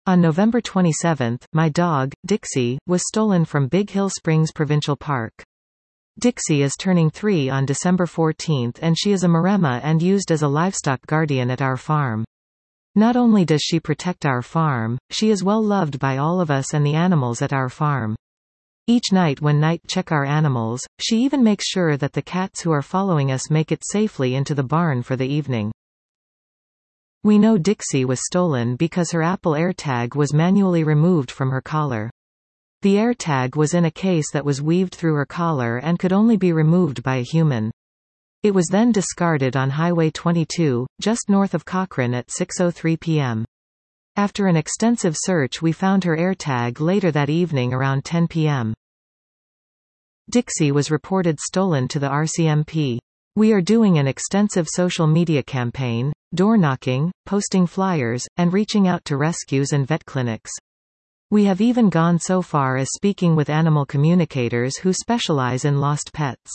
On November 27, my dog, Dixie, was stolen from Big Hill Springs Provincial Park. Dixie is turning 3 on December 14 and she is a Maremma and used as a livestock guardian at our farm. Not only does she protect our farm, she is well loved by all of us and the animals at our farm. Each night when night check our animals, she even makes sure that the cats who are following us make it safely into the barn for the evening. We know Dixie was stolen because her Apple AirTag was manually removed from her collar. The AirTag was in a case that was weaved through her collar and could only be removed by a human. It was then discarded on Highway 22, just north of Cochrane at 6:03 p.m. After an extensive search we found her AirTag later that evening around 10 p.m. Dixie was reported stolen to the RCMP. We are doing an extensive social media campaign, door-knocking, posting flyers, and reaching out to rescues and vet clinics. We have even gone so far as speaking with animal communicators who specialize in lost pets.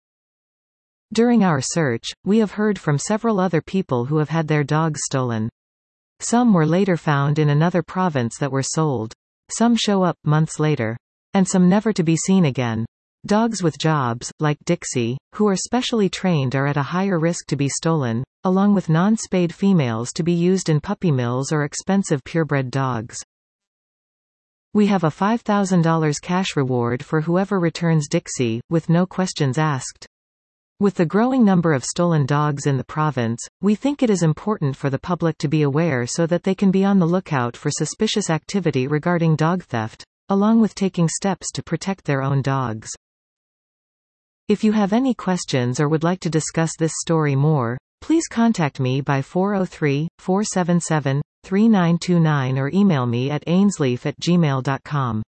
During our search, we have heard from several other people who have had their dogs stolen. Some were later found in another province that were sold. Some show up months later. And some never to be seen again. Dogs with jobs, like Dixie, who are specially trained are at a higher risk to be stolen, along with non-spayed females to be used in puppy mills or expensive purebred dogs. We have a $5,000 cash reward for whoever returns Dixie, with no questions asked. With the growing number of stolen dogs in the province, we think it is important for the public to be aware so that they can be on the lookout for suspicious activity regarding dog theft, along with taking steps to protect their own dogs. If you have any questions or would like to discuss this story more, please contact me by 403-477-3929 or email me at ainsleaf@gmail.com.